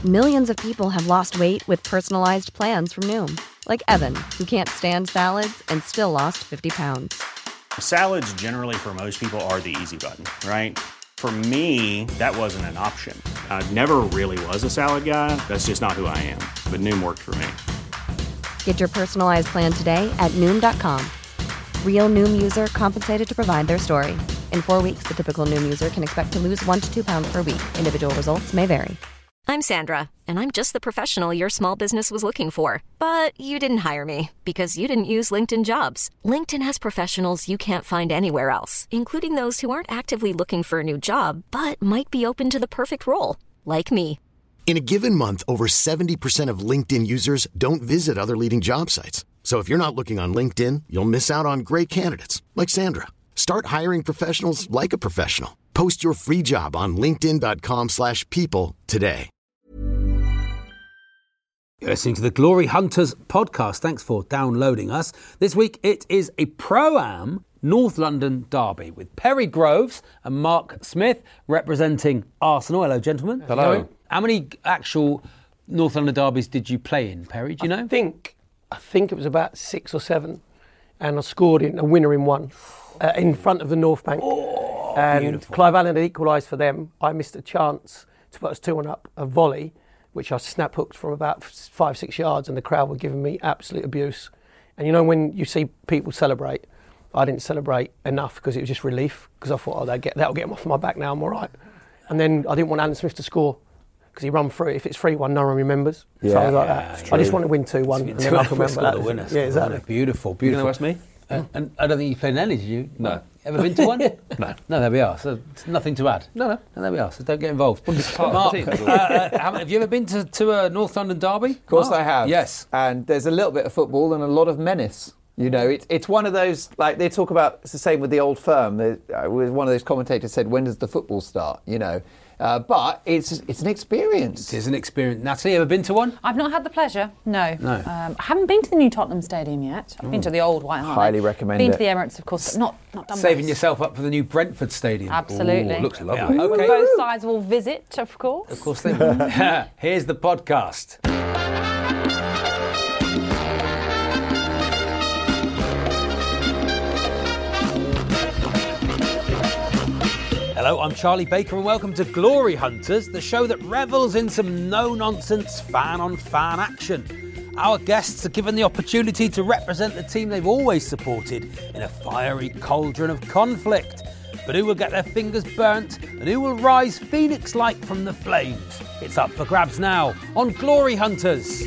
Millions of people have lost weight with personalized plans from Noom. Like Evan, who can't stand salads and still lost 50 pounds. Salads generally for most people are the easy button, right? For me, that wasn't an option. I never really was a salad guy. That's just not who I am. But Noom worked for me. Get your personalized plan today at Noom.com. Real Noom user compensated to provide their story. In 4 weeks, the typical Noom user can expect to lose 1 to 2 pounds per week. Individual results may vary. I'm Sandra, and I'm just the professional your small business was looking for. But you didn't hire me because you didn't use LinkedIn Jobs. LinkedIn has professionals you can't find anywhere else, including those who aren't actively looking for a new job, but might be open to the perfect role, like me. In a given month, over 70% of LinkedIn users don't visit other leading job sites. So if you're not looking on LinkedIn, you'll miss out on great candidates like Sandra. Start hiring professionals like a professional. Post your free job on linkedin.com/people today. You're listening to the Glory Hunters podcast. Thanks for downloading us. This week it is a Pro-Am North London derby with Perry Groves and Mark Smith representing Arsenal. Hello, gentlemen. Hello. How many actual North London derbies did you play in, Perry? Do you know? I think it was about 6 or 7, and I scored a winner in one in front of the North Bank. And beautiful. Clive Allen had equalised for them. I missed a chance to put us 2-1 up, a volley, which I snap hooked from about 5-6 yards, and the crowd were giving me absolute abuse. And you know when you see people celebrate, I didn't celebrate enough because it was just relief, because I thought, that'll get them off my back now, I'm all right. And then I didn't want Alan Smith to score because he run through. If it's 3-1, no one remembers. Yeah, so I was like that. I just want to win 2-1 and then I can remember that. The winners. Yeah, exactly. Beautiful. You know that's me? And I don't think you played in any, did you? No. Ever been to one? No. No, there we are. So nothing to add. No. And there we are. So don't get involved. Mark, have you ever been to a North London derby? Of course I have. Yes. And there's a little bit of football and a lot of menace. You know, it's one of those, like they talk about, it's the same with the Old Firm. One of those commentators said, when does the football start? You know, but it's an experience. It is an experience. Natalie, ever been to one? I've not had the pleasure, no. I haven't been to the new Tottenham Stadium yet. I've been to the old White Hart. Highly recommend been it. to the Emirates, of course, but not done Saving most. yourself up for the new Brentford Stadium. Absolutely. Ooh, looks lovely. Yeah. Okay. Both sides will visit, of course. Of course they will. Here's the podcast. Hello, I'm Charlie Baker and welcome to Glory Hunters, the show that revels in some no-nonsense fan-on-fan action. Our guests are given the opportunity to represent the team they've always supported in a fiery cauldron of conflict. But who will get their fingers burnt and who will rise phoenix-like from the flames? It's up for grabs now on Glory Hunters.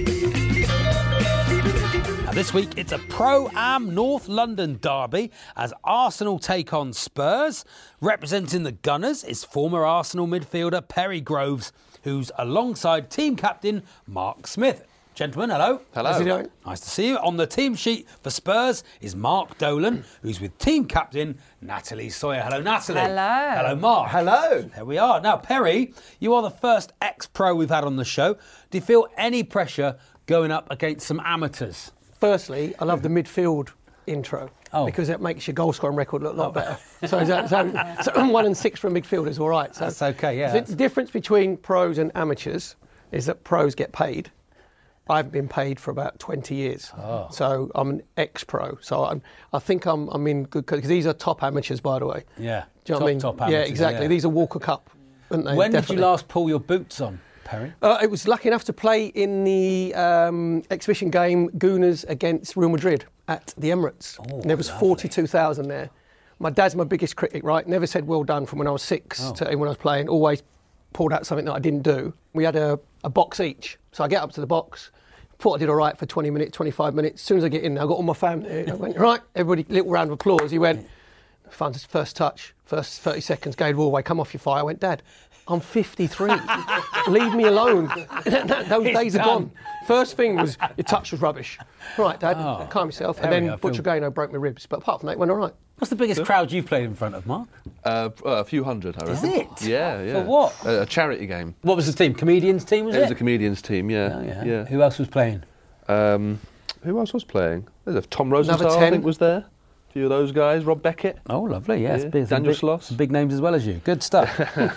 This week, it's a Pro-Am North London derby as Arsenal take on Spurs. Representing the Gunners is former Arsenal midfielder Perry Groves, who's alongside team captain Mark Smith. Gentlemen, hello. Hello. How's it going? Nice to see you. On the team sheet for Spurs is Mark Dolan, who's with team captain Natalie Sawyer. Hello, Natalie. Hello. Hello, Mark. Hello. There we are. Now, Perry, you are the first ex-pro we've had on the show. Do you feel any pressure going up against some amateurs? Firstly, I love the midfield intro because it makes your goal scoring record look a lot better. So 1 and 6 for a midfielder is all right. So that's okay, yeah. The difference between pros and amateurs is that pros get paid. I've been paid for about 20 years. Oh. So I'm an ex-pro. So I think I'm in good, because these are top amateurs, by the way. Yeah, do you know what I mean? Top amateurs. Yeah, exactly. Yeah. These are Walker Cup, aren't they? When Definitely. did you last pull your boots on, Perry? I was lucky enough to play in the exhibition game Gooners against Real Madrid at the Emirates. And there was 42,000 there. My dad's my biggest critic, right? Never said well done from when I was 6 to when I was playing. Always pulled out something that I didn't do. We had a box each. So I get up to the box. Thought I did all right for 20 minutes, 25 minutes. As soon as I get in there, I got all my family there. I went, right, everybody, little round of applause. He went, first touch, first 30 seconds, gave it all away, come off your fire. I went, Dad, I'm 53. Leave me alone. Those days are gone. First thing was, your touch was rubbish. Right, Dad, calm yourself. And then Butcher broke my ribs. But apart from that, it went all right. What's the biggest crowd you've played in front of, Mark? A few hundred, I reckon. Is it? Yeah. For what? A charity game. What was the team? Comedians team, was it? It was a comedians team, yeah. Who else was playing? Who else was playing? There's Tom Rosenthal, 10. I think, was there. A few of those guys, Rob Beckett. Oh, lovely, yes. Yeah. Daniel Sloss. Some big names as well as you. Good stuff.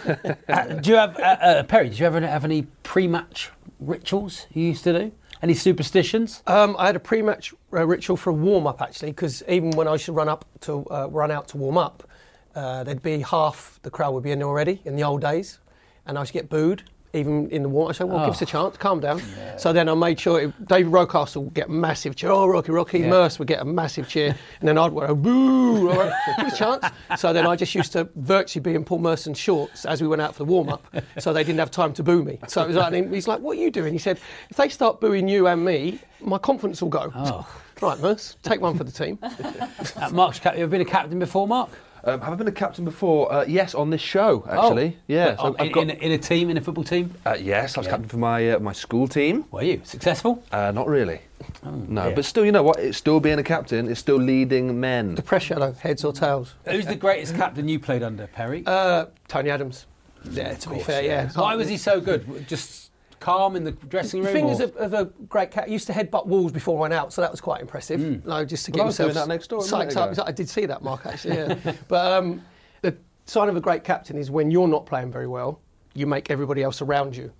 Do you have, Perry, did you ever have any pre-match rituals you used to do? Any superstitions? I had a pre-match ritual for a warm-up, actually, because even when I used to run out to warm up, there'd be half the crowd would be in there already in the old days, and I used to get booed. Even in the water, I said, well, give us a chance, calm down. Yeah. So then I made sure David Rocastle would get a massive cheer. Oh, Rocky. Yeah. Merce would get a massive cheer. And then I'd go, boo, give us a chance. So then I just used to virtually be in Paul Merson's shorts as we went out for the warm-up, so they didn't have time to boo me. So it was like, and he's like, what are you doing? He said, if they start booing you and me, my confidence will go. Oh. Right, Merce, take one for the team. Mark, you ever been a captain before, Mark? Have I been a captain before? Yes, on this show, actually. Yeah. So in a team, in a football team? Yes, I was captain for my school team. Were you? Successful? Not really. No, but still, you know what? It's still being a captain. It's still leading men. The pressure, though, heads or tails. Who's the greatest captain you played under, Perry? Tony Adams. Yeah, to be fair, yeah. Why was he so good? Just calm in the dressing room? The thing is, of a great cat, he used to headbutt walls before I went out, so that was quite impressive. Just to get himself doing that next door. Psyched up. I did see that, Mark, actually. Yeah. But the sign of a great captain is when you're not playing very well, you make everybody else around you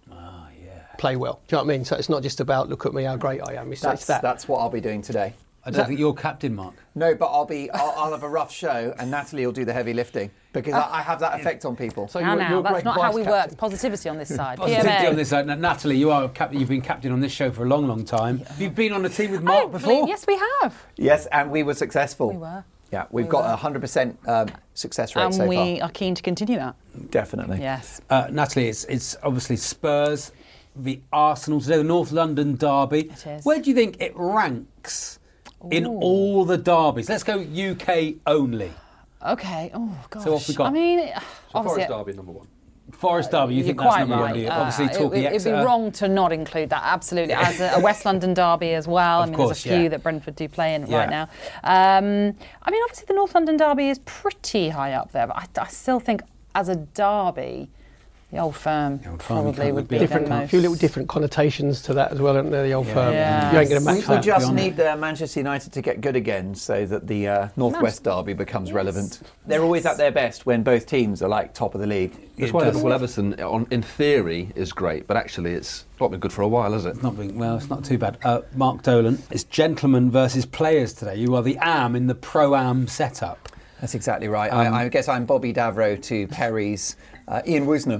play well. Do you know what I mean? So it's not just about look at me, how great I am. It's that. That's what I'll be doing today. I don't think you're captain, Mark. No, but I'll have a rough show, and Natalie will do the heavy lifting because I have that effect on people. So you're that's not how we work. Positivity on this side. Positivity on this side. Now, Natalie, you are captain. You've been captain on this show for a long, long time. Have you been on a team with Mark before? Yes, we have. Yes, and we were successful. We were. Yeah, we've got 100% success rate so far. And we are keen to continue that. Definitely. Yes. Natalie, it's obviously Spurs v Arsenal today, the North London derby. It is. Where do you think it ranks in all the derbies? Let's go UK only. Okay. Oh, gosh. So what we got? I mean, Forest Derby, number one. Forest Derby, you think that's number one, do you? Obviously talking It'd be wrong to not include that, absolutely. As a West London derby as well. I mean, there's a few that Brentford do play in right now. I mean, obviously the North London derby is pretty high up there, but I still think as a derby, the Old Firm probably would be different. the most. A few little different connotations to that as well, aren't there? The Old Firm. Yeah. You ain't going to match that. We just need Manchester United to get good again, so that the North-West derby becomes relevant. They're always at their best when both teams are like top of the league. That's why Liverpool Everton, in theory, is great, but actually it's not been good for a while, has it? It's not too bad. Mark Dolan, it's gentlemen versus players today. You are the AM in the Pro-Am setup. That's exactly right. I guess I'm Bobby Davro to Perry's Ian Woosnam.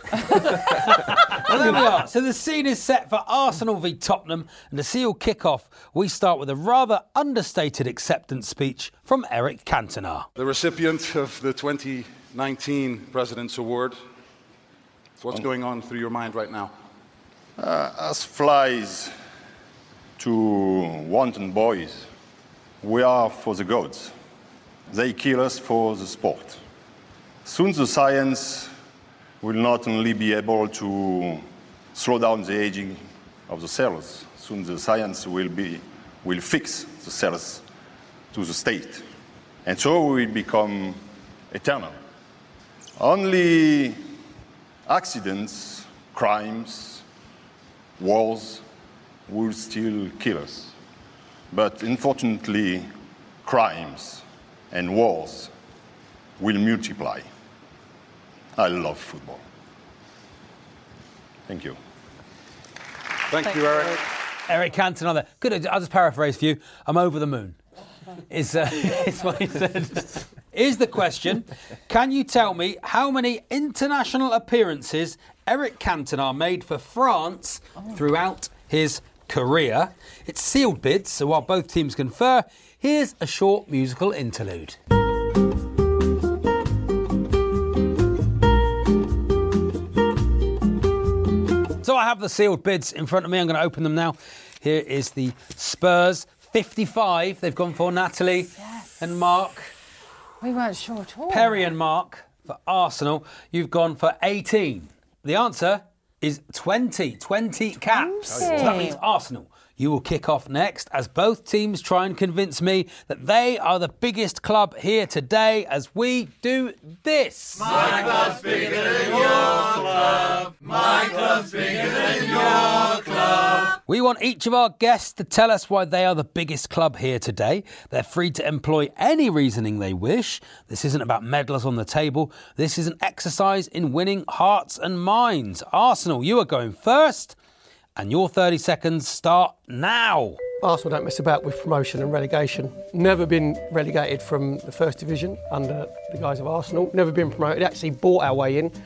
Well, there we are. So the scene is set for Arsenal v Tottenham, and to seal kick-off, we start with a rather understated acceptance speech from Eric Cantona. The recipient of the 2019 President's Award. What's going on through your mind right now? As flies to wanton boys, we are for the gods. They kill us for the sport. Soon the science will not only be able to slow down the aging of the cells. Soon the science will fix the cells to the state. And so we will become eternal. Only accidents, crimes, wars will still kill us. But unfortunately, crimes and wars will multiply. I love football. Thank you. Thank you, Eric. Eric Cantona there. Good. I'll just paraphrase for you. I'm over the moon. Is what he said. Here's the question. Can you tell me how many international appearances Eric Cantona made for France throughout his career? It's sealed bids, so while both teams confer, here's a short musical interlude. So I have the sealed bids in front of me. I'm going to open them now. Here is the Spurs 55. They've gone for Natalie and Mark. We weren't sure at all. Perry and Mark for Arsenal. You've gone for 18. The answer is 20. 20 caps. So that means Arsenal. You will kick off next as both teams try and convince me that they are the biggest club here today as we do this. My club's bigger than your club. My club's bigger than your club. We want each of our guests to tell us why they are the biggest club here today. They're free to employ any reasoning they wish. This isn't about medals on the table. This is an exercise in winning hearts and minds. Arsenal, you are going first, and your 30 seconds start now. Arsenal don't mess about with promotion and relegation. Never been relegated from the First Division under the guise of Arsenal. Never been promoted. Actually bought our way in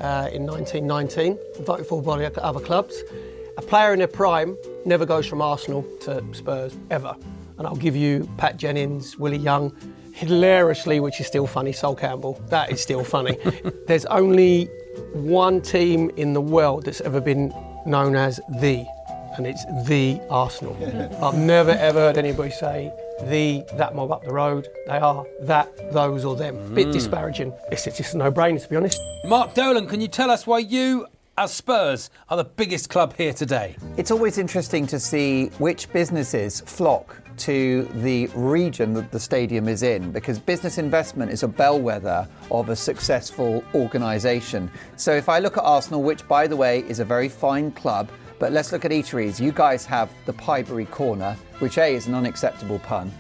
1919. Voted for by other clubs. A player in their prime never goes from Arsenal to Spurs, ever. And I'll give you Pat Jennings, Willie Young, hilariously, which is still funny, Sol Campbell. That is still funny. There's only one team in the world that's ever been known as the, and it's the Arsenal. I've never ever heard anybody say that mob up the road. They are that, those or them. Bit disparaging. It's just a no-brainer, to be honest. Mark Dolan, can you tell us why you, as Spurs, are the biggest club here today? It's always interesting to see which businesses flock to the region that the stadium is in, because business investment is a bellwether of a successful organisation. So if I look at Arsenal, which, by the way, is a very fine club, but let's look at eateries. You guys have the Piebury Corner, which A, is an unacceptable pun.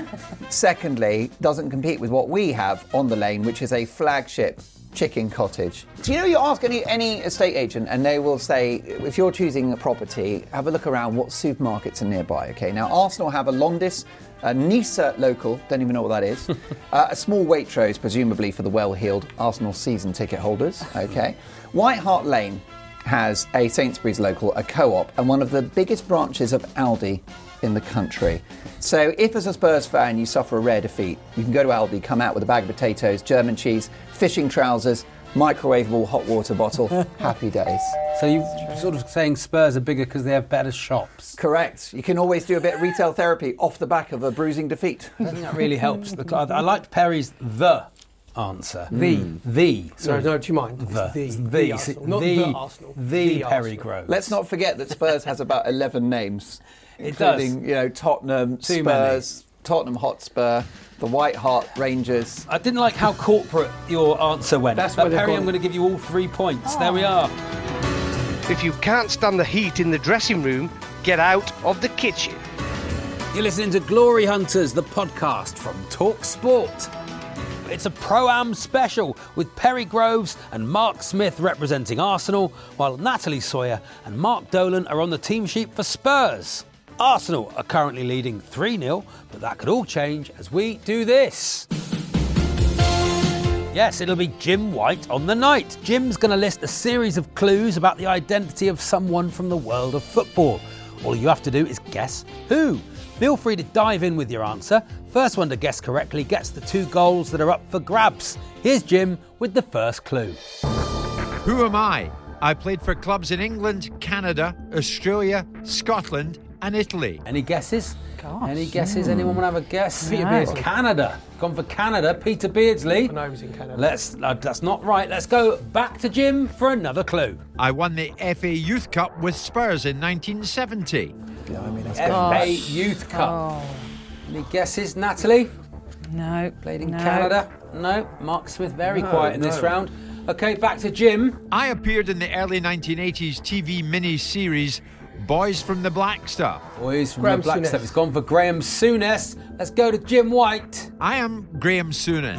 Secondly, doesn't compete with what we have on the lane, which is a flagship chicken cottage. Do you know, you ask any estate agent and they will say, if you're choosing a property, have a look around what supermarkets are nearby, okay? Now, Arsenal have a Londis, a Nisa local, don't even know what that is, a small Waitrose, presumably for the well-heeled Arsenal season ticket holders, okay? White Hart Lane has a Sainsbury's local, a Co-op, and one of the biggest branches of Aldi in the country. So if as a Spurs fan you suffer a rare defeat, you can go to Aldi, come out with a bag of potatoes, German cheese, fishing trousers, microwavable hot water bottle. Happy days. So you're sort of saying Spurs are bigger because they have better shops? Correct. You can always do a bit of retail therapy off the back of a bruising defeat. I think that really helps. I liked Perry's the answer. The. Sorry, no, do you mind? The Arsenal, not the Arsenal. The Perry Groves. Let's not forget that Spurs has about 11 names. It including, does. Tottenham, Too Spurs, many. Tottenham Hotspur, the White Hart Rangers. I didn't like how corporate your answer went. That's where Perry, I'm going to give you all 3 points. There we are. If you can't stand the heat in the dressing room, get out of the kitchen. You're listening to Glory Hunters, the podcast from Talk Sport. It's a Pro-Am special with Perry Groves and Mark Smith representing Arsenal, while Natalie Sawyer and Mark Dolan are on the team sheet for Spurs. Arsenal are currently leading 3-0, but that could all change as we do this. Yes, it'll be Jim White on the night. Jim's going to list a series of clues about the identity of someone from the world of football. All you have to do is guess who. Feel free to dive in with your answer. First one to guess correctly gets the 2 goals that are up for grabs. Here's Jim with the first clue. Who am I? I played for clubs in England, Canada, Australia, Scotland and Italy. Any guesses? Gosh. Any guesses? Anyone want to have a guess? Peter Beardsley. Canada. Gone for Canada. Peter Beardsley. I know he was in Canada. That's not right. Let's go back to Jim for another clue. I won the FA Youth Cup with Spurs in 1970. FA Youth Cup. Oh. Any guesses, Natalie? No. Played in Canada? No. Mark Smith very quiet in this round. OK, back to Jim. I appeared in the early 1980s TV mini-series Boys from the Black Stuff. Boys from the Black Stuff. It's gone for Graham Souness. Let's go to Jim White. I am Graham Souness.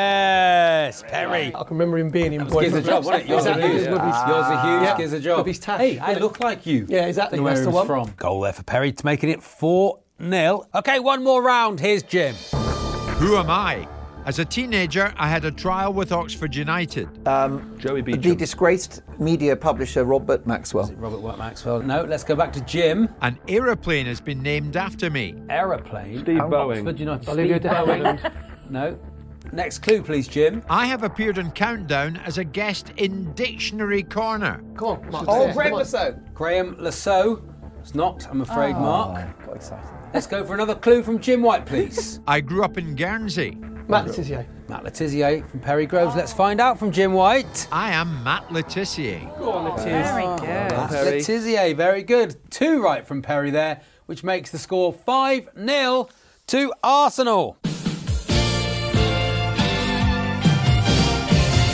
Yes, Perry. I can remember him being in Boys Gives a job, wasn't it? Yours are huge. Gives a job. With his tash. Hey, I look like you. Yeah, exactly. Where That's the he was one. from. Goal there for Perry, making it 4-0. OK, one more round. Here's Jim. Who am I? As a teenager, I had a trial with Oxford United. Joey Beecham. The disgraced media publisher Robert Maxwell. Robert Maxwell. No, let's go back to Jim. An aeroplane has been named after me. Aeroplane? Steve Boeing. Oxford United. Olivia Steve de Boeing. Havilland. No. Next clue, please, Jim. I have appeared on Countdown as a guest in Dictionary Corner. Come on, Mark. Oh, Graham Lasso. Graham Lasso. It's not, I'm afraid, Mark. Got excited. Let's go for another clue from Jim White, please. I grew up in Guernsey. Matt Le Tissier. Matt Le Tissier from Perry Groves. Let's find out from Jim White. I am Matt Le Tissier. Go on, Le Tissier. Very good. Matt Le Tissier, very good. 2 right from Perry there, which makes the score 5-0 to Arsenal.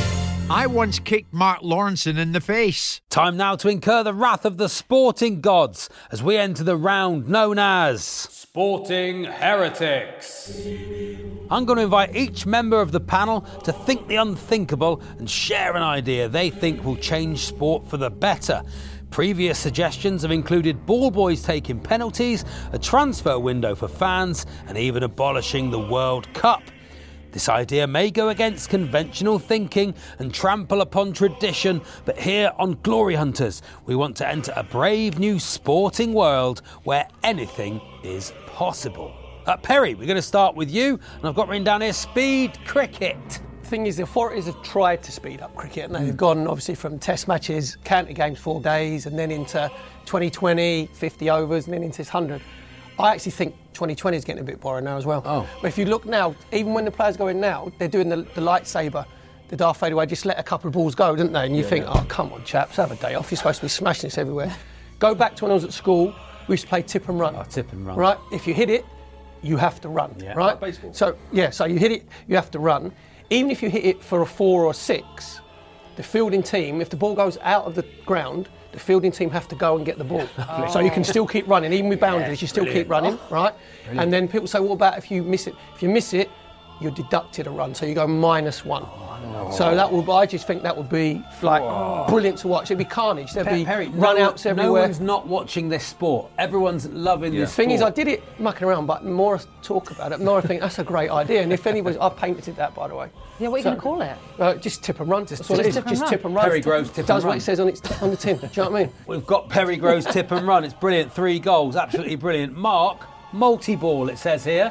I once kicked Mark Lawrenson in the face. Time now to incur the wrath of the sporting gods as we enter the round known as Sporting Heretics. I'm going to invite each member of the panel to think the unthinkable and share an idea they think will change sport for the better. Previous suggestions have included ball boys taking penalties, a transfer window for fans, and even abolishing the World Cup. This idea may go against conventional thinking and trample upon tradition, but here on Glory Hunters, we want to enter a brave new sporting world where anything is possible. Perry, we're going to start with you, and I've got written down here speed cricket. The thing is, the authorities have tried to speed up cricket, and they've gone obviously from test matches, county games 4 days, and then into 2020, 50 overs, and then into this 100. I actually think 2020 is getting a bit boring now as well. Oh. But if you look now, even when the players go in now, they're doing the lightsaber, the Darth Vader way, just let a couple of balls go, don't they? And you think, oh, come on, chaps, have a day off. You're supposed to be smashing this everywhere. Go back to when I was at school, we used to play tip and run. Oh, tip and run. Right? If you hit it, you have to run, right? Like baseball. So you hit it, you have to run. Even if you hit it for a 4 or 6, the fielding team, if the ball goes out of the ground, the fielding team have to go and get the ball. So you can still keep running, even with boundaries, you still keep running, right? Brilliant. And then people say, what about if you miss it? If you miss it, you're deducted a run, so you go -1. So I just think that would be brilliant to watch. It'd be carnage. There'd be run-outs everywhere. No one's not watching this sport. Everyone's loving this sport. The thing is, I did it mucking around, but the more I talk about it, the more I think that's a great idea. And if anybody's, I've painted that, by the way. Yeah, what are you going to call it? Just tip and run. Just tip and run. Perry Groves tip and run. Does what it says on the tin. Do you know what I mean? We've got Perry Groves tip and run. It's brilliant. 3 goals. Absolutely brilliant. Mark, multi-ball, it says here.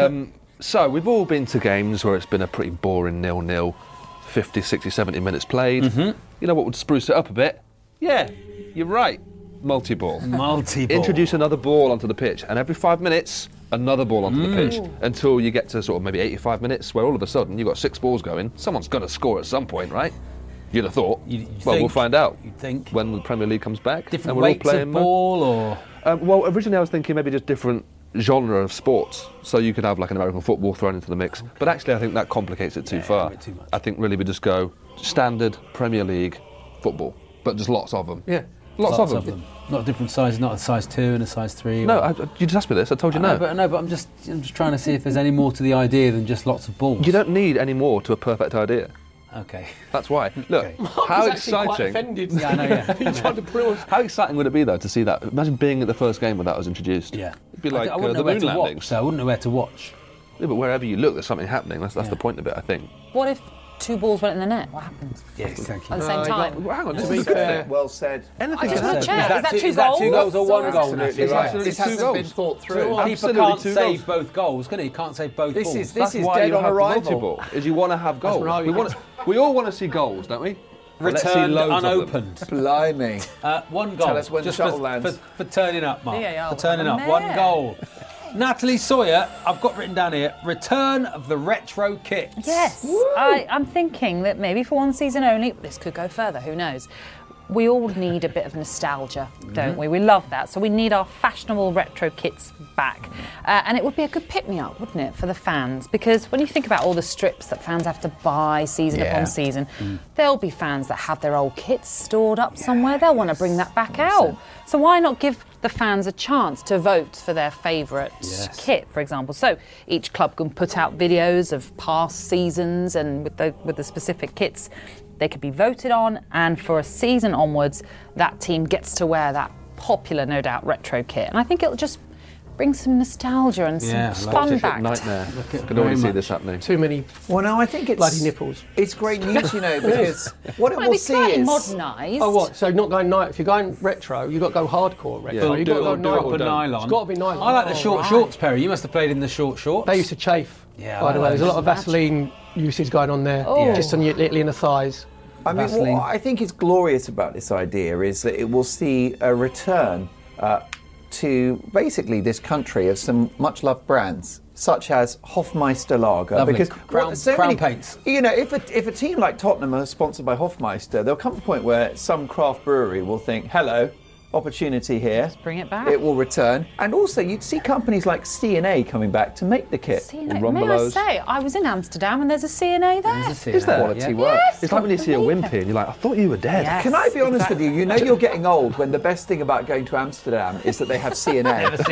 So we've all been to games where it's been a pretty boring 0-0, 50, 60, 70 minutes played. Mm-hmm. You know what would spruce it up a bit? Yeah, you're right. Multi-ball. Multi-ball. Introduce another ball onto the pitch, and every 5 minutes, another ball onto the pitch, until you get to sort of maybe 85 minutes, where all of a sudden you've got 6 balls going. Someone's got to score at some point, right? You'd have thought. We'll find out. You'd think. When the Premier League comes back. Different weights of ball, or? Well, originally I was thinking maybe just different genre of sports, so you could have like an American football thrown into the mix, but actually I think that complicates it too far. Too much. I think really we just go standard Premier League football, but just lots of them. Yeah, lots of them. Not different sizes, not a size 2 and a size 3. No, you just asked me this. I told you no. But I'm just trying to see if there's any more to the idea than just lots of balls. You don't need any more to a perfect idea. Okay. That's why. Look, how exciting! Quite offended. Yeah, I know. Yeah. He tried to prove. How exciting would it be though to see that? Imagine being at the first game when that was introduced. Yeah. It'd be like I wouldn't the know where moon to landings. watch. So I wouldn't know where to watch. Yeah, but wherever you look, there's something happening. That's the point of it, I think. What if 2 balls went in the net? What happens? Yeah, exactly. At the same time? Hang on, To be fair, Well said. anything I just want to can happen. check. Is that 2 goals? 2 goals or 1 goal? Absolutely It's right. absolutely This 2 hasn't goals. been thought through. Keeper Absolutely can't 2 save goals. both goals, can he? He can't save both balls. This That's is why dead you on have the arrival. multi-ball, is you want to have goals. right. We all want to see goals, don't we? Let's see Returned loads of them. unopened. Blimey. 1 goal. Tell us when the just shuttle lands. for turning up, Mark. VAR For turning will up. have 1 a goal. Natalie Sawyer, I've got written down here, return of the retro kits. Yes, I'm thinking that maybe for 1 season only, this could go further, who knows. We all need a bit of nostalgia, don't we? We love that. So we need our fashionable retro kits back. And it would be a good pick-me-up, wouldn't it, for the fans? Because when you think about all the strips that fans have to buy season upon season, there'll be fans that have their old kits stored up somewhere. They'll want to bring that back out. So why not give the fans a chance to vote for their favourite kit, for example? So each club can put out videos of past seasons, and with the specific kits they could be voted on, and for a season onwards, that team gets to wear that popular, no doubt, retro kit. And I think it'll just bring some nostalgia and some fun back. Nightmare. I could already see this happening. Too many. Well, no, I think it's bloody nipples. It's great news, you know, because what it will see is modernised. Oh, what? So not going night. If you're going retro, you've got to go hardcore retro. Yeah. You've got to go Proper nylon. nylon. It's got to be nylon. I like the short shorts, Perry. You must have played in the short shorts. They used to chafe. Yeah, By the way, those. there's a lot of Vaseline usage going on there, just on your literally in the thighs. I mean, what I think is glorious about this idea is that it will see a return to basically this country of some much-loved brands, such as Hofmeister Lager. Lovely. Because Crown paints. You know, if a team like Tottenham are sponsored by Hofmeister, there'll come a point where some craft brewery will think, hello, opportunity here. Just bring it back. It will return. And also, you'd see companies like C&A coming back to make the kit. C&A. May I say, I was in Amsterdam and there's a C&A there. There's a C&A. Is there? Quality work. Yes, it's like when you see a wimpy and you're like, I thought you were dead. Yes, Can I be honest with you? You know you're getting old when the best thing about going to Amsterdam is that they have C&A.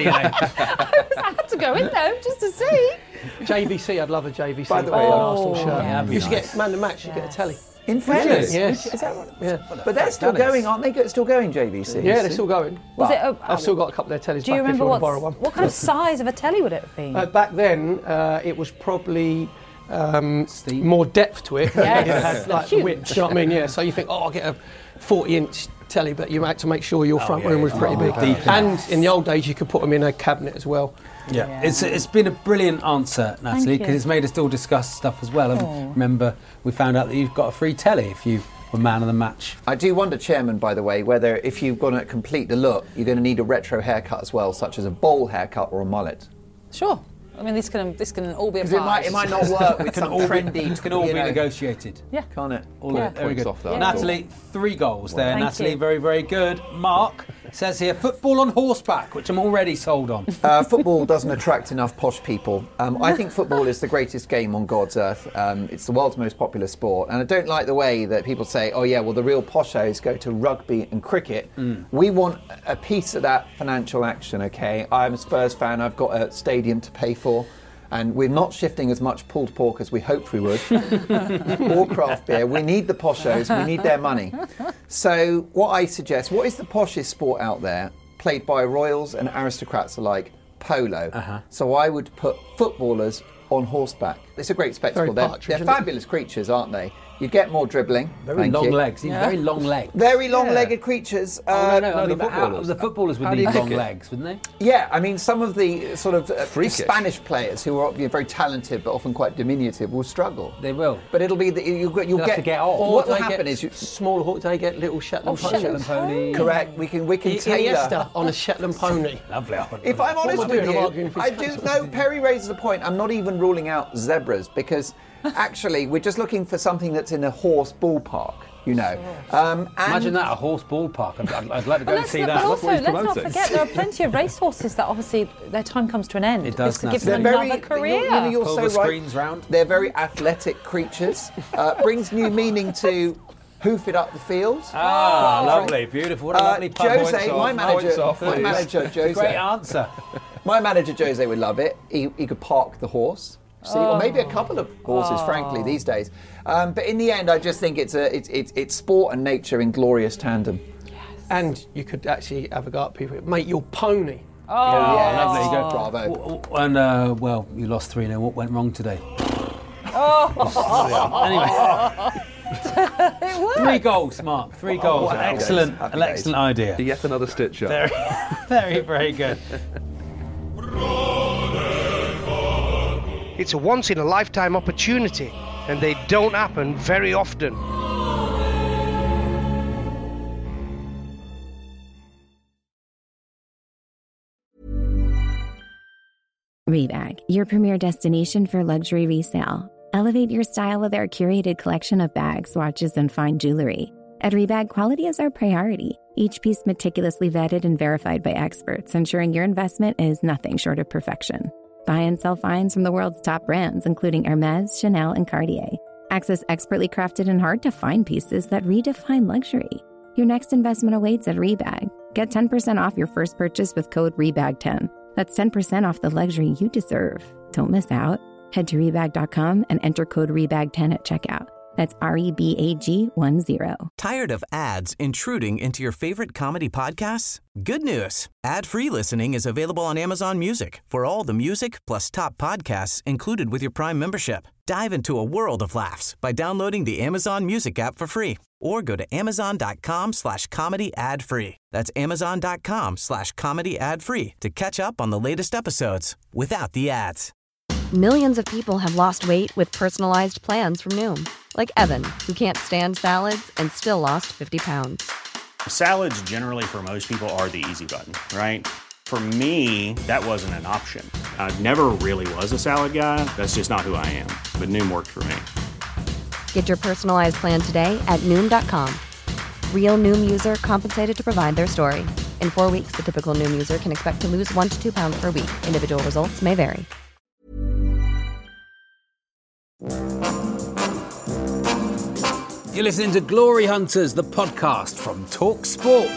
I had to go in there just to see. JVC, I'd love a JVC. By the way, an Arsenal shirt. Yeah, You should get man of the match. You get a telly. In fairness, Yes. Is that right? Yeah. But they're still going, aren't they? Still going, JVC? Yeah, they're still going. Was it I've still got a couple of their tellies Do you back if remember you want to borrow one. what kind of size of a telly would it have been? Back then, it was probably more depth to it. Yes. It had like the width. Do you know what I mean? Yeah. So you think, I'll get a 40-inch telly, but you had to make sure your front room was pretty big. And in the old days, you could put them in a cabinet as well. Yeah. It's been a brilliant answer, Natalie, because it's made us all discuss stuff as well. And remember, we found out that you've got a free telly if you were man of the match. I do wonder, Chairman, by the way, whether if you're going to complete the look, you're going to need a retro haircut as well, such as a bowl haircut or a mullet. Sure. I mean, this can all be applied. It might not work with some trendy. It can all be negotiated. Yeah. Can't it? All of it. Very good. Off that. Natalie, 3 goals there. Thank Natalie, you. very, very good. Mark says here, football on horseback, which I'm already sold on. Football doesn't attract enough posh people. I think football is the greatest game on God's earth. It's the world's most popular sport. And I don't like the way that people say, oh yeah, well the real poshos go to rugby and cricket. We want a piece of that financial action, okay? I'm a Spurs fan, I've got a stadium to pay for. And we're not shifting as much pulled pork as we hoped we would, or craft beer. We need the poshos, we need their money. So what I suggest, what is the poshest sport out there, played by royals and aristocrats alike? Polo. So I would put footballers on horseback. It's a great spectacle. They're fabulous creatures, aren't they? You get more dribbling. Very long legs. Very long legs. Very long-legged creatures. The footballers would need long legs, wouldn't they? Yeah, I mean, some of the sort of Spanish players who are very talented but often quite diminutive will struggle. They will. But it'll be you'll get to get off. What will happen is small horse. They get little Shetland ponies. Shetland pony. Correct. We can tailor Iniesta on a Shetland pony. Lovely. If I'm honest with you, I do know Perry raises a point. I'm not even ruling out zebras because actually we're just looking for something that's in a horse ballpark. You know, imagine that, a horse ballpark. I'd like to go and see that. But also, let's not forget there are plenty of racehorses that obviously their time comes to an end. It does. This could give them another career. You're so right. Screens round. They're very athletic creatures. Brings new meaning to hoof it up the field. Lovely, beautiful. What a lovely pun. Jose, my manager, Jose. Great answer. My manager Jose would love it. He could park the horse. Or maybe a couple of horses, frankly, these days. But in the end, I just think it's sport and nature in glorious tandem. Yes. And you could actually have a go at people. Make your pony. Lovely. You go. Bravo. And well, you lost 3-0. What went wrong today? Anyway. It worked. 3 goals, Mark. 3 goals. Excellent idea. Yet another stitch up. Very, very, very good. It's a once-in-a-lifetime opportunity, and they don't happen very often. Rebag, your premier destination for luxury resale. Elevate your style with our curated collection of bags, watches, and fine jewelry. At Rebag, quality is our priority. Each piece meticulously vetted and verified by experts, ensuring your investment is nothing short of perfection. Buy and sell finds from the world's top brands, including Hermes, Chanel, and Cartier. Access expertly crafted and hard-to-find pieces that redefine luxury. Your next investment awaits at Rebag. Get 10% off your first purchase with code REBAG10. That's 10% off the luxury you deserve. Don't miss out. Head to Rebag.com and enter code REBAG10 at checkout. That's REBAG10. Tired of ads intruding into your favorite comedy podcasts? Good news. Ad-free listening is available on Amazon Music for all the music plus top podcasts included with your Prime membership. Dive into a world of laughs by downloading the Amazon Music app for free or go to amazon.com/comedy ad-free. That's amazon.com/comedy ad-free to catch up on the latest episodes without the ads. Millions of people have lost weight with personalized plans from Noom. Like Evan, who can't stand salads and still lost 50 pounds. Salads generally for most people are the easy button, right? For me, that wasn't an option. I never really was a salad guy. That's just not who I am. But Noom worked for me. Get your personalized plan today at Noom.com. Real Noom user compensated to provide their story. In 4 weeks, the typical Noom user can expect to lose 1 to 2 pounds per week. Individual results may vary. You're listening to Glory Hunters, the podcast from Talk Sport.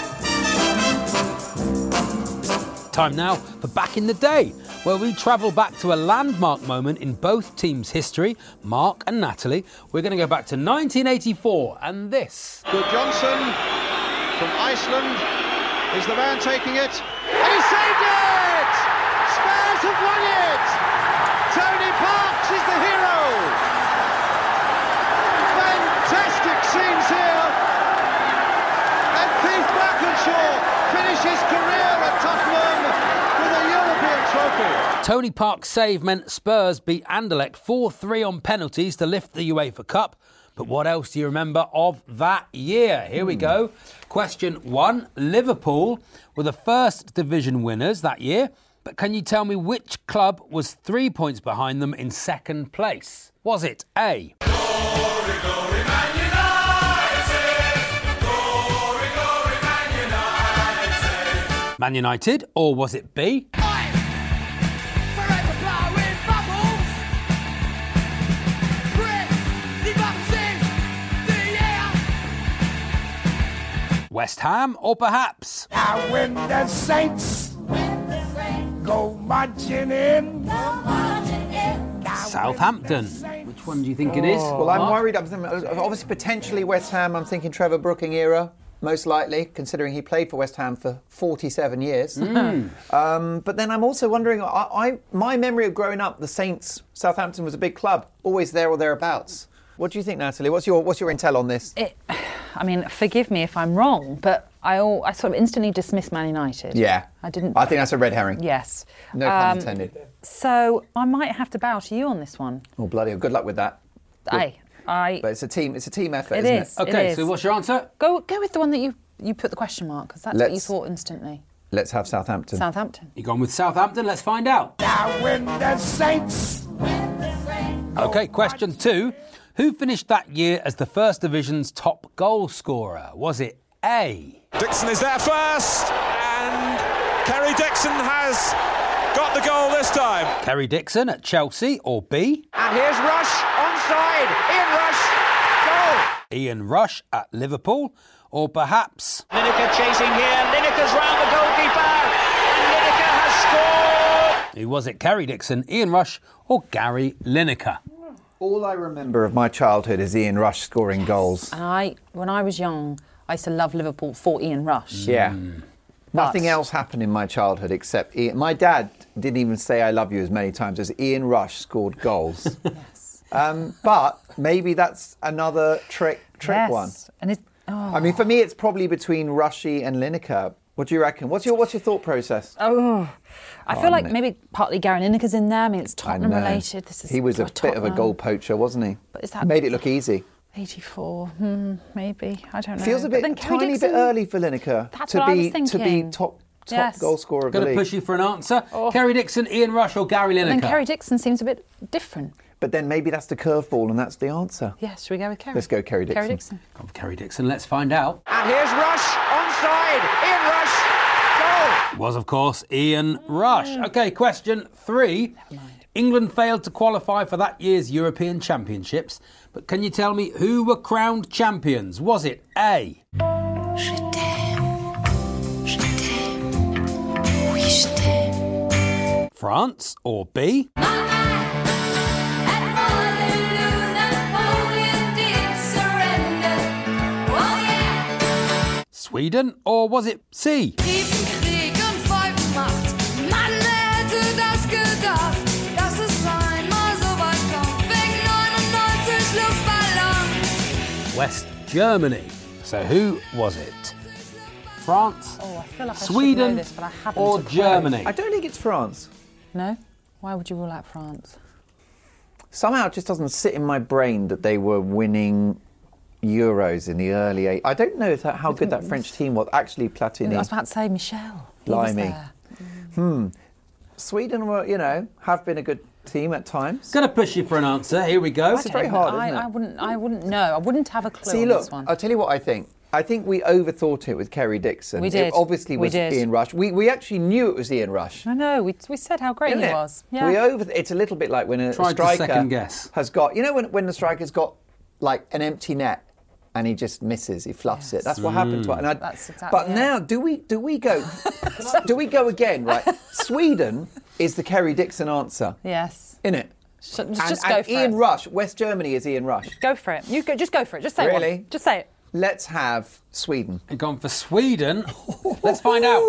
Time now for Back in the Day, where we travel back to a landmark moment in both teams' history. Mark and Natalie, we're going to go back to 1984 and this. Good Johnson from Iceland is the man taking it. And he saved it! Spurs have won it! Tony Parks is the hero! Fantastic scenes here! And Keith Blackenshaw finishes career at Tottenham with a European trophy. Tony Park's save meant Spurs beat Anderlecht 4-3 on penalties to lift the UEFA Cup. But what else do you remember of that year? Here we go. Question 1. Liverpool were the first division winners that year. But can you tell me which club was 3 points behind them in second place? Was it A? Glory, glory, Man United! Glory, glory, Man United! Man United, or was it B? West Ham, or perhaps? Now when the Saints go marching in. Southampton. Which one do you think it is? Well, I'm worried. I'm thinking, obviously, potentially West Ham. I'm thinking Trevor Brooking era, most likely, considering he played for West Ham for 47 years. But then I'm also wondering, my memory of growing up, the Saints, Southampton was a big club, always there or thereabouts. What do you think, Natalie? What's your intel on this? I mean, forgive me if I'm wrong, but I sort of instantly dismissed Man United. Yeah. I didn't. I think that's a red herring. Yes. No pun intended. So I might have to bow to you on this one. Oh, bloody hell. Good luck with that. But it's a team effort, it isn't is, it? Okay, so what's your answer? Go with the one that you put the question mark, because that's what you thought instantly. Let's have Southampton. Southampton. You've gone with Southampton. Let's find out. Now when the Saints. Okay, question 2. Who finished that year as the First Division's top goal scorer? Was it A? Dixon is there first, and Kerry Dixon has got the goal this time. Kerry Dixon at Chelsea, or B? And here's Rush, onside, Ian Rush, goal! Ian Rush at Liverpool, or perhaps... Lineker chasing here, Lineker's round the goalkeeper, and Lineker has scored! Who was it, Kerry Dixon, Ian Rush, or Gary Lineker? All I remember of my childhood is Ian Rush scoring goals. And when I was young, I used to love Liverpool for Ian Rush. Yeah. Nothing else happened in my childhood except Ian. My dad didn't even say I love you as many times as Ian Rush scored goals. Yes. But maybe that's another trick one. And I mean, for me, it's probably between Rushy and Lineker. What do you reckon? What's your thought process? I feel like maybe partly Gary Lineker's in there. I mean, it's Tottenham related. He was a bit of a goal poacher, wasn't he? But is that made it look easy? 84, maybe. I don't know. Feels a bit tiny bit early for Lineker to be top goal scorer of the league. Going to push you for an answer. Kerry Dixon, Ian Rush, or Gary Lineker? Then Kerry Dixon seems a bit different. But then maybe that's the curveball and that's the answer. Yes, should we go with Kerry? Let's go Kerry Dixon. Kerry Dixon. Go with Kerry Dixon. Let's find out. And here's Rush, onside, Ian Rush, goal! It was, of course, Ian Rush. Okay, question 3. England failed to qualify for that year's European Championships, but can you tell me who were crowned champions? Was it A? France, or B? Sweden, or was it C? West Germany. So who was it? France, I feel like Sweden, I should know this, but I haven't or Germany? I don't think it's France. No? Why would you rule out France? Somehow it just doesn't sit in my brain that they were winning Euros in the early 80s. I don't know how good that French team was. Actually, Platini. I was about to say Michel. Blimey. Sweden were, have been a good team at times. Going to push you for an answer. Here we go. It's very hard, isn't it? I wouldn't know. I wouldn't have a clue See, on look, this one. I'll tell you what I think. I think we overthought it with Kerry Dixon. We did. It obviously was Ian Rush. We actually knew it was Ian Rush. I know. We said how great he was. Yeah. It's a little bit like when a Tried striker to second guess. has got... You know when the striker's got like an empty net and he just misses, he fluffs it. That's what happened to us. That's exactly But now, do we go again, right? Sweden is the Kerry Dixon answer. Yes. Innit? Just go for Ian it. Rush, West Germany is Ian Rush. Go for it. Just go for it. Just say Really? one. Just say it. Let's have Sweden. You've gone for Sweden. Let's find out.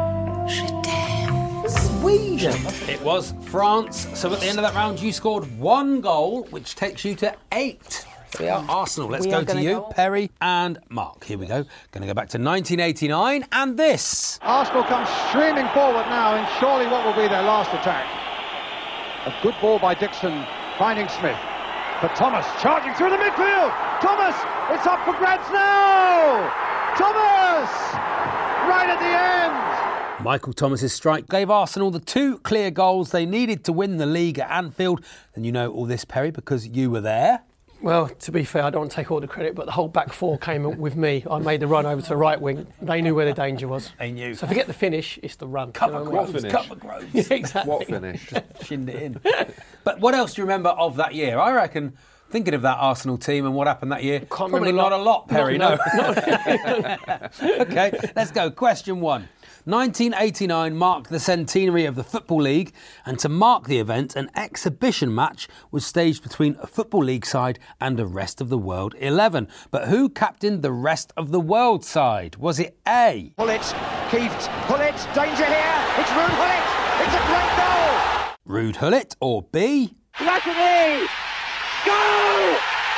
Sweden. It was France. So at the end of that round, you scored 1 goal, which takes you to 8. We are Arsenal. Let's go to you, Perry and Mark. Here we go. Going to go back to 1989 and this. Arsenal come streaming forward now in surely what will be their last attack. A good ball by Dixon, finding Smith. But Thomas charging through the midfield. Thomas, it's up for grabs now. Thomas, right at the end. Michael Thomas's strike gave Arsenal the 2 clear goals they needed to win the league at Anfield. And you know all this, Perry, because you were there. Well, to be fair, I don't want to take all the credit, but the whole back four came with me. I made the run over to the right wing. They knew where the danger was. They knew. So forget the finish, it's the run. Cover Groves. Yeah, exactly. What finish? Shinned it in. But what else do you remember of that year? I reckon, thinking of that Arsenal team and what happened that year, probably not a lot, Perry, no. OK, let's go. Question 1. 1989 marked the centenary of the Football League, and to mark the event, an exhibition match was staged between a Football League side and a Rest of the World 11. But who captained the Rest of the World side? Was it A? Gullit, Kieft, Gullit, danger here. It's Ruud Gullit. It's a great goal. Ruud Gullit or B? Platini, go!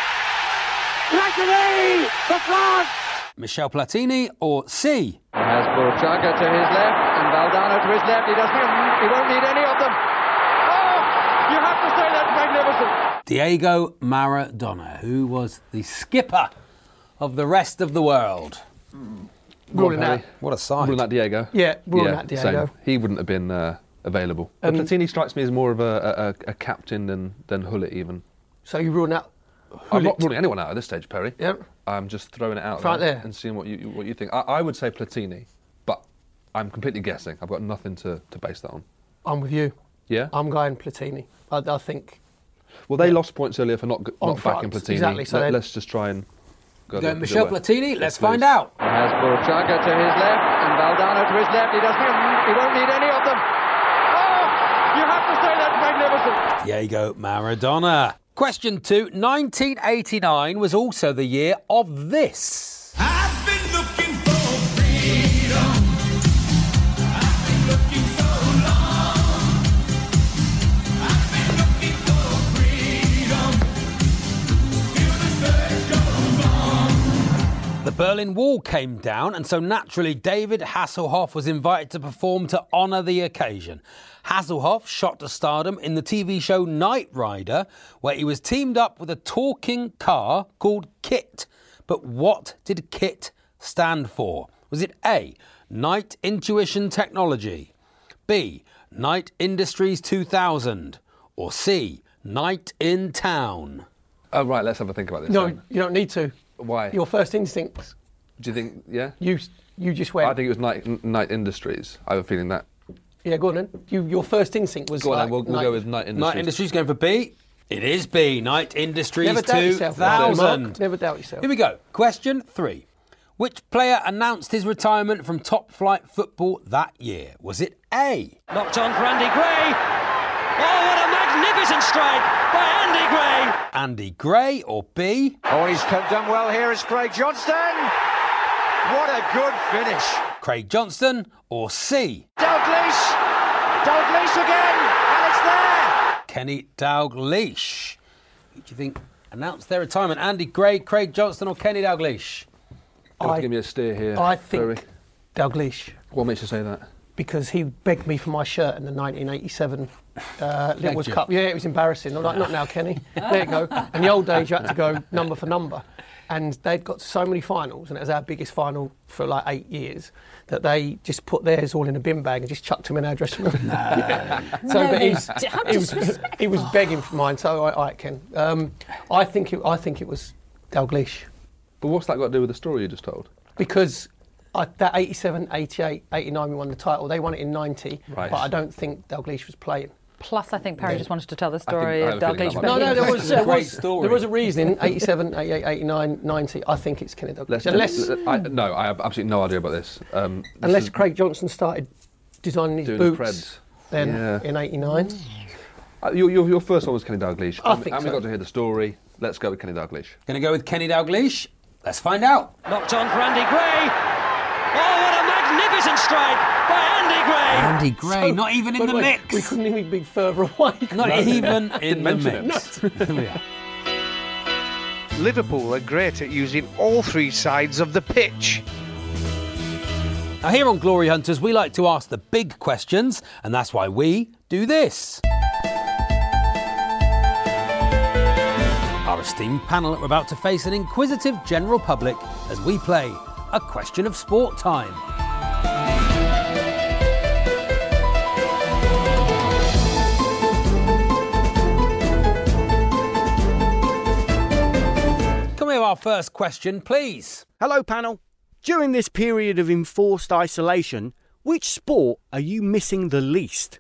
Platini for France. Michel Platini or C? He has Burchaga to his left and Valdano to his left. He won't need any of them. Oh, you have to say that's magnificent. Diego Maradona, who was the skipper of the Rest of the World. Ruling out. What a side. Ruling out Diego. Yeah, ruling out Diego. Same. He wouldn't have been available. But Platini strikes me as more of a captain than Gullit even. So you ruling out I'm not ruling anyone out at this stage, Perry. Yep. I'm just throwing it out right there and seeing what you think. I would say Platini, but I'm completely guessing. I've got nothing to base that on. I'm with you. Yeah? I'm going Platini. I think... Well, they lost points earlier for not backing Platini. Exactly. So let's just try and go the Michel Platini, let's find out. He has Burchaga to his left and Valdano to his left. He won't need any of them. Oh, you have to say that's magnificent. Diego Maradona. Question 2. 1989 was also the year of this. I've been looking for freedom. I've been looking so long. I've been looking for freedom. Still the search goes on. The Berlin Wall came down, and so naturally David Hasselhoff was invited to perform to honour the occasion. Hasselhoff shot to stardom in the TV show Knight Rider, where he was teamed up with a talking car called KIT. But what did KIT stand for? Was it A, Knight Intuition Technology, B, Knight Industries 2000, or C, Knight in Town? Oh, right, let's have a think about this. No, you don't need to. Why? Your first instincts. Do you think, yeah? You just went... I think it was Knight Industries. I have a feeling that. Yeah, go on then. Your first instinct was... Go on then, we'll go with Knight Industries. Knight Industries going for B. It is B, Knight Industries Never doubt 2000. yourself. Never doubt yourself. Here we go. Question 3. Which player announced his retirement from top-flight football that year? Was it A? Knocked on for Andy Gray. Oh, what a magnificent strike by Andy Gray. Andy Gray or B? Oh, he's done well here. It's Craig Johnston. What a good finish. Craig Johnston or C? Dalglish. Dalglish again. And it's there. Kenny Dalglish. Who do you think announced their retirement? Andy Gray, Craig Johnston or Kenny Dalglish? You have to give me a steer here. I think Barry. Dalglish. What makes you say that? Because he begged me for my shirt in the 1987 Littlewoods Cup. Yeah, it was embarrassing. Not now, Kenny. There you go. In the old days, you had to go number for number. And they'd got so many finals, and it was our biggest final for like 8 years, that they just put theirs all in a bin bag and just chucked them in our dressing room. So, but he was begging for mine. So, all right, Ken. I think it was Dalglish. But what's that got to do with the story you just told? Because that 87, 88, 89 we won the title. They won it in 90, Right. but I don't think Dalglish was playing. Plus, I think Perry just wanted to tell the story I of have a feeling Dalglish. that might No, be- there great story. was a reason, 87, 88, 89, 90, I think it's Kenny Dalglish. I have absolutely no idea about this. Unless Craig Johnson started designing his doing boots Preds. then in 89. Your first one was Kenny Dalglish. I think haven't so. got to hear the story. Let's go with Kenny Dalglish. Going to go with Kenny Dalglish? Let's find out. Knocked on for Andy Gray. Oh, what a magnificent strike by Andy Gray. Andy Gray, not even in by the way, mix. We couldn't even be further away. Not even in the mention mix. Yeah. Liverpool are great at using all three sides of the pitch. Now, here on Glory Hunters, we like to ask the big questions, and that's why we do this. Our esteemed panel are about to face an inquisitive general public as we play A Question of Sport Time. Can we have our first question, please? Hello, panel. During this period of enforced isolation, which sport are you missing the least?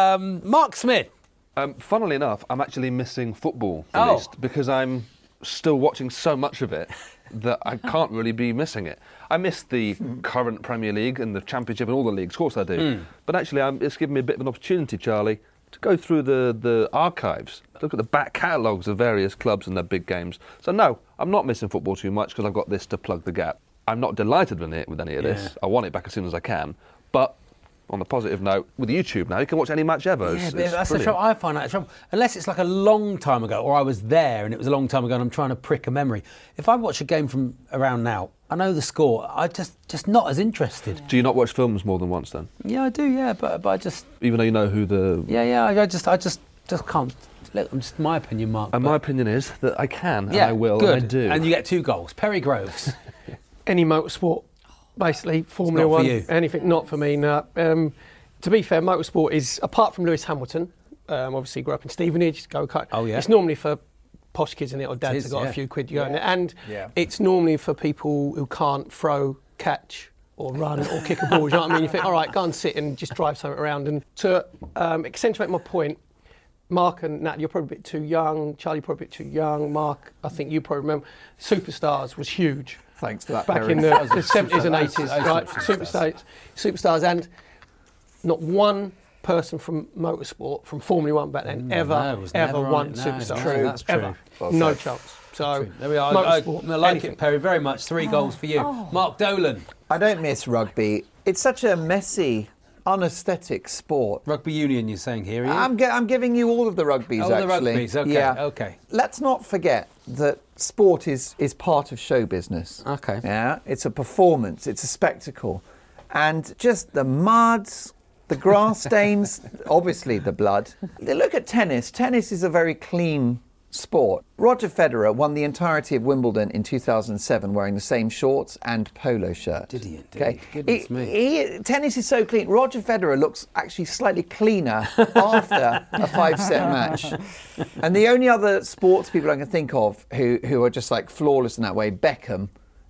Mark Smith. Funnily enough, I'm actually missing football the least because I'm still watching so much of it that I can't really be missing it. I miss the current Premier League and the Championship and all the leagues, of course I do. But actually, it's given me a bit of an opportunity, Charlie, to go through the archives, look at the back catalogues of various clubs and their big games. So no, I'm not missing football too much because I've got this to plug the gap. I'm not delighted with any of this. I want it back as soon as I can. But on the positive note, with YouTube now, you can watch any match ever. Yeah, It's but that's the brilliant. trouble. I find that trouble. Unless it's like a long time ago, or I was there and it was a long time ago and I'm trying to prick a memory. If I watch a game from around now, I know the score, I just not as interested. Do you not watch films more than once then? Yeah, I do, yeah, but I just... Even though you know who the... Yeah, I just can't... Look, just my opinion, Mark. And my opinion is that I can, and yeah, I will, good. and I do. And you get 2 goals. Perry Groves. Any motorsport, basically, Formula not for One, you. anything, not for me, no. To be fair, motorsport is, apart from Lewis Hamilton, obviously grew up in Stevenage, go-kart. Oh, yeah. It's normally for posh kids in it, or dads is, that got yeah. a few quid to go in it. And Yeah. it's normally for people who can't throw, catch, or run, or kick a ball. You know what I mean? You think, all right, go and sit and just drive something around. And to accentuate my point, Mark and Nat, you're probably a bit too young. Charlie, probably a bit too young. Mark, I think you probably remember. Superstars was huge. Thanks to that, Back Perry. in the 70s and 80s, right? Superstars, and not one person from motorsport, from Formula One back then, ever won Superstars. True, that's true. Ever. No chance. So, There we are. motorsport, I like anything. it, Perry, very much. 3 goals for you. Mark Dolan. I don't miss rugby. It's such a messy, unaesthetic sport. Rugby union, you're saying here, are you? I'm giving you all of the rugbies, Oh, the actually. rugbies, okay, Yeah. okay. Let's not forget that sport is part of show business. Okay. Yeah, it's a performance, it's a spectacle. And just the muds, the grass stains, obviously the blood. Look at tennis. Tennis is a very clean sport. Roger Federer won the entirety of Wimbledon in 2007 wearing the same shorts and polo shirt. Did he? Okay. Goodness me. Tennis is so clean. Roger Federer looks actually slightly cleaner after a 5-set match. And the only other sports people I can think of who are just like flawless in that way, Beckham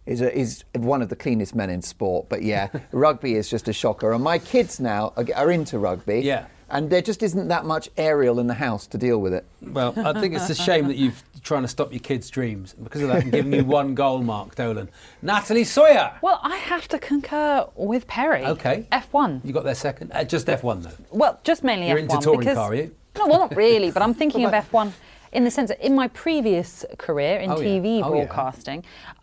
is one of the cleanest men in sport. But yeah, rugby is just a shocker. And my kids now are into rugby. Yeah. And there just isn't that much aerial in the house to deal with it. Well, I think it's a shame that you're trying to stop your kids' dreams. Because of that, I'm giving you 1 goal, Mark Dolan. Natalie Sawyer. Well, I have to concur with Perry. Okay. F1. You got there second? Just F1, though. Well, just mainly You're F1. into touring because, car, are you? No, well, not really, but I'm thinking of F1 in the sense that in my previous career in TV broadcasting,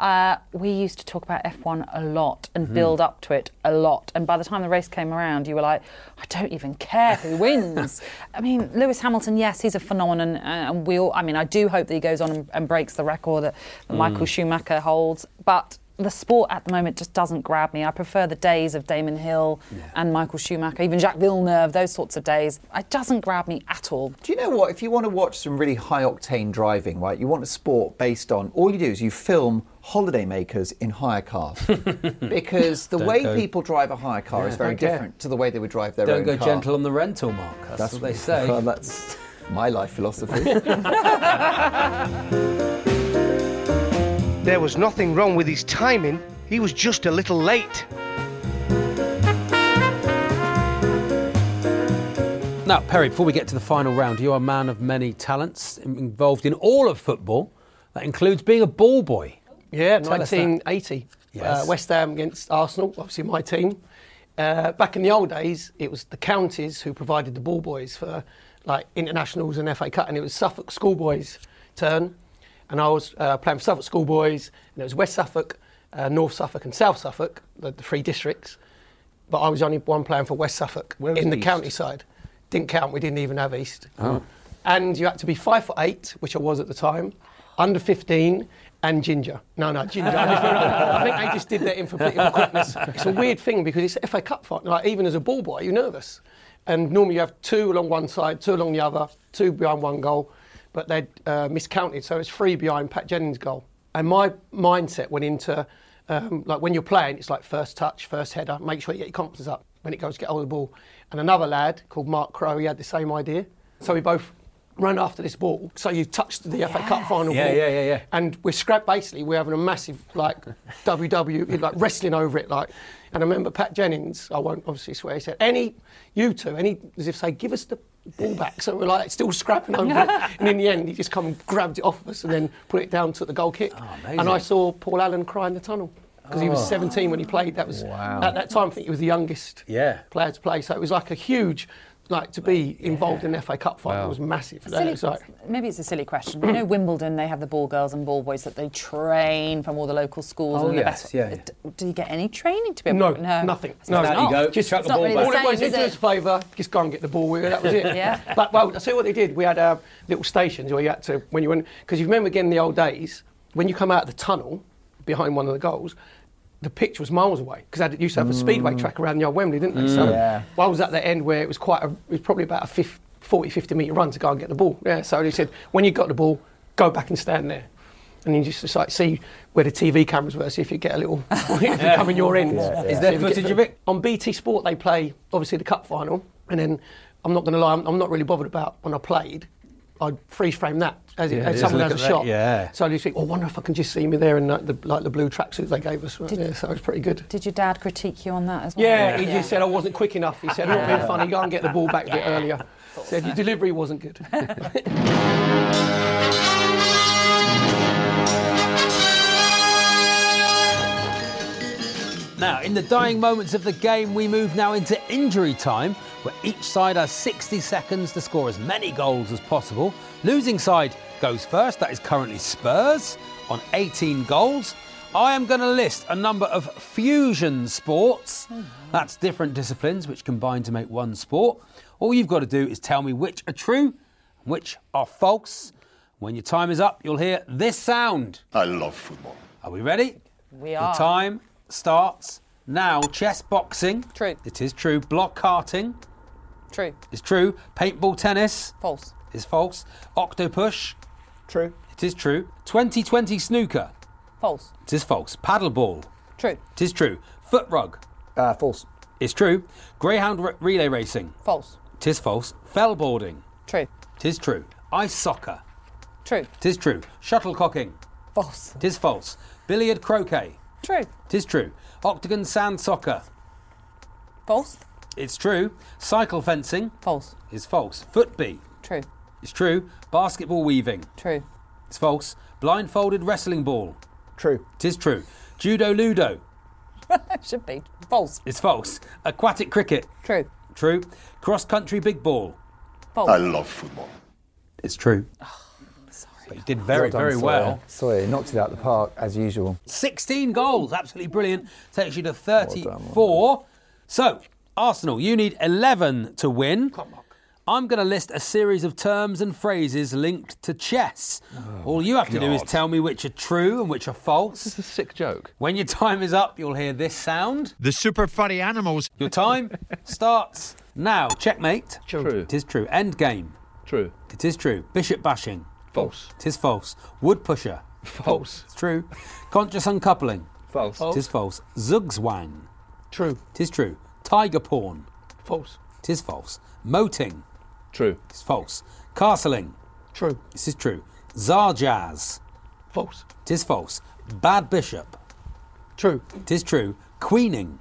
we used to talk about F1 a lot and build up to it a lot. And by the time the race came around, you were like, I don't even care who wins. I mean, Lewis Hamilton, yes, he's a phenomenon. And I do hope that he goes on and breaks the record that Michael Schumacher holds. But the sport at the moment just doesn't grab me. I prefer the days of Damon Hill and Michael Schumacher, even Jacques Villeneuve, those sorts of days. It doesn't grab me at all. Do you know what? If you want to watch some really high-octane driving, right, you want a sport based on, all you do is you film holidaymakers in hire cars. Because the way people drive a hire car is very different to the way they would drive their own car. Don't go gentle on the rental, Mark. That's what they say. Well, that's my life philosophy. There was nothing wrong with his timing, he was just a little late. Now, Perry, before we get to the final round, you are a man of many talents, involved in all of football. That includes being a ball boy. Yeah, Tell us that. 1980. Yes. West Ham against Arsenal, obviously my team. Back in the old days, it was the counties who provided the ball boys for like internationals and FA Cup, and it was Suffolk schoolboys' turn. And I was playing for Suffolk schoolboys, and it was West Suffolk, North Suffolk, and South Suffolk, the three districts. But I was only one playing for West Suffolk in the countryside. Didn't count. We didn't even have East. Oh. And you had to be 5'8", which I was at the time, under 15. And ginger. No, ginger. I think they just did that in for political quickness. It's a weird thing because it's FA Cup fight. Like, even as a ball boy, you're nervous. And normally you have two along one side, two along the other, two behind one goal. But they'd miscounted, so it's 3 behind Pat Jennings' goal. And my mindset went into, like when you're playing, it's like first touch, first header, make sure you get your confidence up when it goes to get hold of the ball. And another lad called Mark Crowe, he had the same idea. So we both run after this ball, so you touched the FA Cup final ball. Yeah. And we're basically we're having a massive like WWE like wrestling over it like. And I remember Pat Jennings, I won't obviously swear, he said, as if say, give us the ball back. So we're like still scrapping over it. And in the end, he just come and grabbed it off of us and then put it down to the goal kick. Oh, amazing. And I saw Paul Allen cry in the tunnel because he was 17 when he played. That was at that time I think he was the youngest player to play. So it was like a huge. Like to be involved in the FA Cup final was massive. Maybe it's a silly question. You know, Wimbledon, they have the ball girls and ball boys that they train from all the local schools. Oh, and yes, Do you get any training to be able to? No, nothing. No, you go. Just chuck the ball back. All it was, do us a favour, just go and get the ball with it. That was it. Yeah. But well, I'll tell you what they did. We had little stations where you had to when you went because you remember again in the old days when you come out of the tunnel behind one of the goals. The pitch was miles away because they used to have a speedway track around the old Wembley, didn't they? So I was at the end where it was probably about a 40-50 metre run to go and get the ball. Yeah, so they said when you got the ball, go back and stand there, and you just like see where the TV cameras were, see if you get a little if you come in your end. Is there footage of it on BT Sport? They play obviously the cup final, and then I'm not going to lie, I'm not really bothered about when I played. I'd freeze frame that as someone has a shot. Yeah. So you think, I wonder if I can just see me there in the blue tracksuits they gave us. So it was pretty good. Did your dad critique you on that as well? Yeah, he just said I wasn't quick enough. He said, not being funny, go and get the ball back a bit earlier. Said your delivery wasn't good. Now, in the dying moments of the game, we move now into injury time, where each side has 60 seconds to score as many goals as possible. Losing side goes first, that is currently Spurs, on 18 goals. I am going to list a number of fusion sports. That's different disciplines which combine to make one sport. All you've got to do is tell me which are true and which are false. When your time is up, you'll hear this sound. I love football. Are we ready? We are. The time starts now. Chess boxing. True. It is true. Block karting. True. It's true. Paintball tennis. False. Is false. Octopush. True. It is true. 2020 snooker. False. It is false. Paddleball. True. It is true. Foot rug. False. It's true. Greyhound relay racing. False. It is false. Fellboarding. True. It is true. Ice soccer. True. It is true. Shuttlecocking. False. It is false. Billiard croquet. True. It is true. Octagon sand soccer. False. It's true. Cycle fencing. False. Is false. Footbee. True. It's true. Basketball weaving. True. It's false. Blindfolded wrestling ball. True. It is true. Judo ludo. Should be. False. It's false. Aquatic cricket. True. True. Cross country big ball. False. I love football. It's true. But you did very, done, very Sawyer. well. Sawyer, you knocked it out of the park as usual. 16 goals. Absolutely brilliant. Takes you to 34. So, Arsenal, you need 11 to win. I'm going to list a series of terms and phrases linked to chess. All you have to do is tell me which are true and which are false. This is a sick joke. When your time is up, you'll hear this sound. The super furry animals. Your time starts now. Checkmate. True. It is true. End game. True. It is true. Bishop bashing. False. It is false. Wood pusher. False. It's true. Conscious uncoupling. False. It is false. Zugzwang. True. It is true. Tiger porn. False. It is false. Moting. True. It's false. Castling. True. This is true. Zarjazz. False. It is false. Bad bishop. True. It is true. Queening.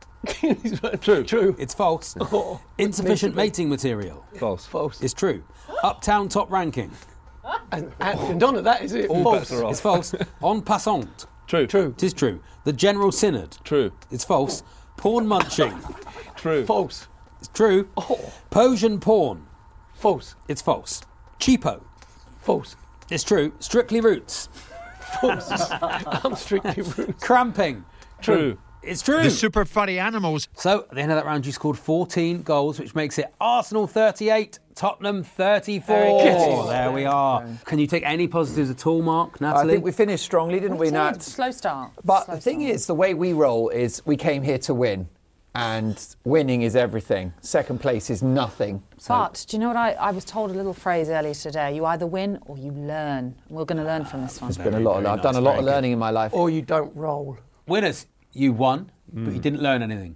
True. It's false. Oh, Insufficient mating material. False. False. It's true. Uptown top ranking. And done at that, is it? All False. bets are off. It's false. En passant. True. True. It is true. The General Synod. True. It's false. Porn munching. True. False. It's true. Oh. Persian porn. False. It's false. Cheapo. False. It's true. Strictly roots. False. I'm strictly rude. Cramping. True. It's true. The super funny animals. So, at the end of that round, you scored 14 goals, which makes it Arsenal 38, Tottenham 34. There we are. Can you take any positives at all, Mark, Natalie? I think we finished strongly, didn't we, Nat? Slow start. But Slow the thing start. is, the way we roll is we came here to win. And winning is everything. Second place is nothing. But do you know what I was told a little phrase earlier today? You either win or you learn. We're going to learn from this one. It's been a lot. I've done a lot of learning in my life. Or you don't roll. Winners, you won, but you didn't learn anything.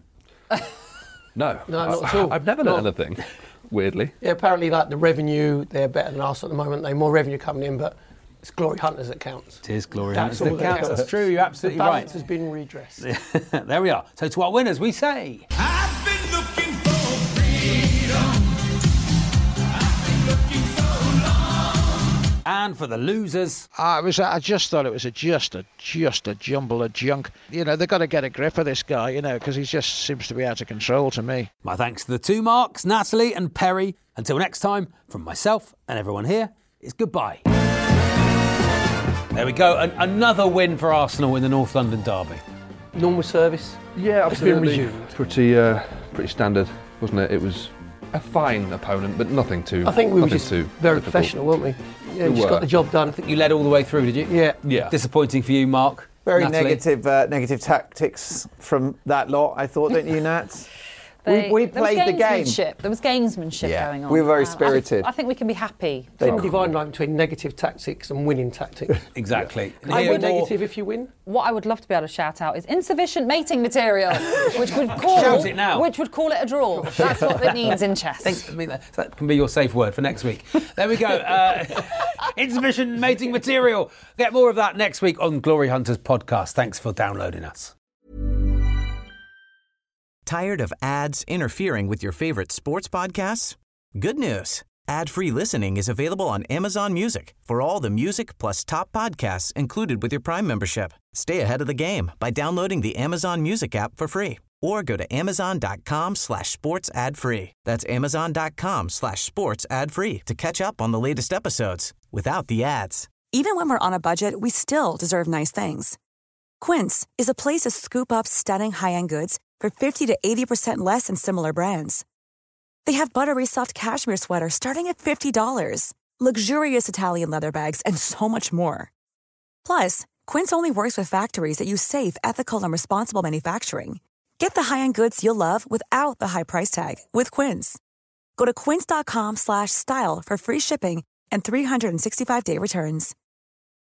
No. No, not at all. I've never learned anything, weirdly. Yeah, apparently, like the revenue, they're better than Arsenal at the moment. They've more revenue coming in, but it's Glory Hunters that counts. It is Glory That's Hunters all that that counts. counts. That's true, you're absolutely The right. balance has been redressed. There we are. So to our winners, we say... I've been looking for freedom. I've been looking so long. And for the losers... I just thought it was just a jumble of junk. You know, they've got to get a grip of this guy, you know, because he just seems to be out of control to me. My thanks to the two Marks, Natalie and Perry. Until next time, from myself and everyone here, it's goodbye. There we go. Another win for Arsenal in the North London derby. Normal service. Yeah, It's been absolutely. resumed. Pretty standard, wasn't it? It was a fine opponent, but nothing too. I think we were nothing just too very difficult. professional, weren't we? Yeah, we just were. got the job done. I think You led all the way through, did you? Yeah. Yeah. Disappointing for you, Mark. Very Natalie? negative tactics from that lot, I thought, don't you, Nat? we there was played the game. gamesmanship. There was gamesmanship going on. We were very I spirited. think we can be happy. thin divine line between negative tactics and winning tactics. Exactly. Are you Here- negative if you win? What I would love to be able to shout out is insufficient mating material, which would call Shout it now. which would call it a draw. That's what it means in chess. That can be your safe word for next week. There we go. Insufficient mating material. Get more of that next week on Glory Hunters podcast. Thanks for downloading us. Tired of ads interfering with your favorite sports podcasts? Good news. Ad-free listening is available on Amazon Music for all the music plus top podcasts included with your Prime membership. Stay ahead of the game by downloading the Amazon Music app for free or go to amazon.com/sports ad free. That's amazon.com/sports ad free to catch up on the latest episodes without the ads. Even when we're on a budget, we still deserve nice things. Quince is a place to scoop up stunning high-end goods for 50 to 80% less than similar brands. They have buttery soft cashmere sweaters starting at $50, luxurious Italian leather bags, and so much more. Plus, Quince only works with factories that use safe, ethical, and responsible manufacturing. Get the high-end goods you'll love without the high price tag with Quince. Go to quince.com/style for free shipping and 365-day returns.